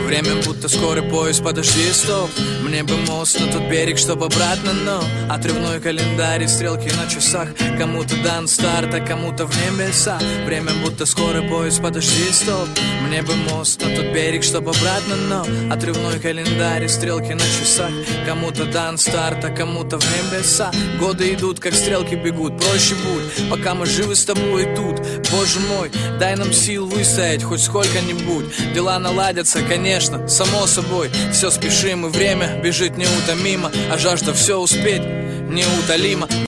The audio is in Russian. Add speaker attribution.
Speaker 1: Время будто скорый поезд, подожди, стоп. Мне бы мост на тот берег, чтоб обратно, но отрывной календарь и стрелки на часах. Кому-то дан старт, а кому-то в небеса. Время будто скорый поезд, подожди, стоп. Мне бы мост на тот берег, чтоб обратно, но отрывной календарь и стрелки на часах. Кому-то дан старт, а кому-то в небеса. Годы идут, как стрелки бегут. Проще будь, пока мы живы с тобой и тут. Боже мой, дай нам сил выстоять хоть сколько-нибудь. Дела наладятся, конечно, само собой. Все спешим, и время бежит неутомимо, а жажда все успеть неутолима.